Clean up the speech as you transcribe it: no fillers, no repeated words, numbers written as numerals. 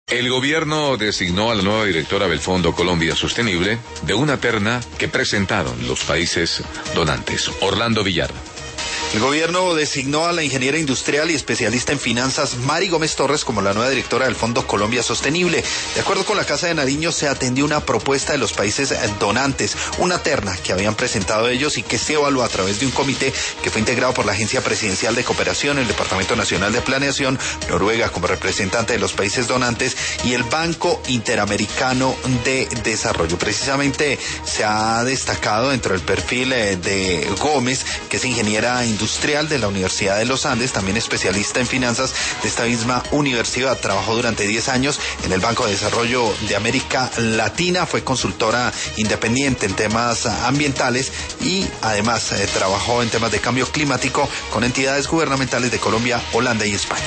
El gobierno designó a la nueva directora del Fondo Colombia Sostenible de una terna que presentaron los países donantes. Orlando Villar. El gobierno designó a la ingeniera industrial y especialista en finanzas Mari Gómez Torres como la nueva directora del Fondo Colombia Sostenible. De acuerdo con la Casa de Nariño, se atendió una propuesta de los países donantes, una terna que habían presentado ellos y que se evaluó a través de un comité que fue integrado por la Agencia Presidencial de Cooperación, el Departamento Nacional de Planeación, Noruega como representante de los países donantes y el Banco Interamericano de Desarrollo. Precisamente se ha destacado dentro del perfil de Gómez, que es ingeniera industrial de la Universidad de los Andes, también especialista en finanzas de esta misma universidad. Trabajó durante 10 años en el Banco de Desarrollo de América Latina, fue consultora independiente en temas ambientales y además trabajó en temas de cambio climático con entidades gubernamentales de Colombia, Holanda y España.